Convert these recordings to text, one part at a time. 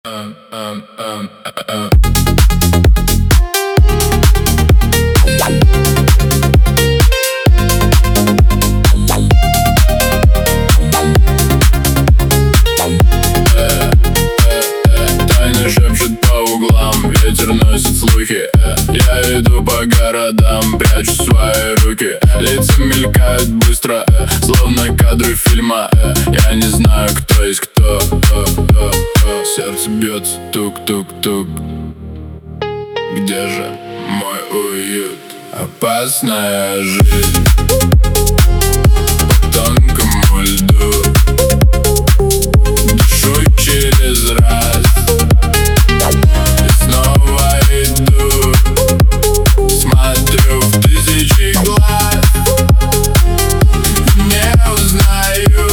Тайны шепчут по углам, ветер носит слухи. Я иду по городам, прячу свои руки. Лица мелькают быстро, словно кадры фильма. Я не знаю, кто есть кто. Сердце бьется тук-тук-тук. Где же мой уют? Опасная жизнь по тонкому льду. Дышу через раз и снова иду. Смотрю в тысячи глаз, не узнаю,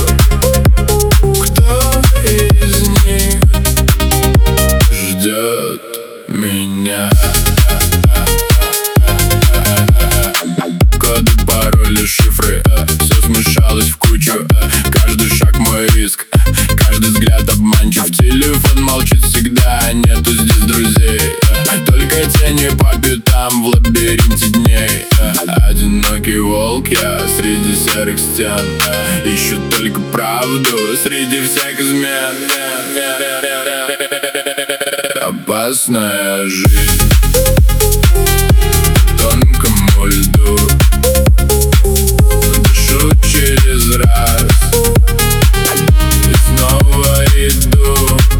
кто из них ждет меня. Коды, пароли, шифры, все смешалось в кучу. Каждый шаг мой риск, каждый взгляд обманчив. Телефон молчит всегда, нету здесь друзей. Только тени по пятам в лабиринте дней. Одинокий волк я среди серых стен. Ищу только правду среди всех измен. Опасная жизнь по тонкому льду. Дышу через раз и снова иду.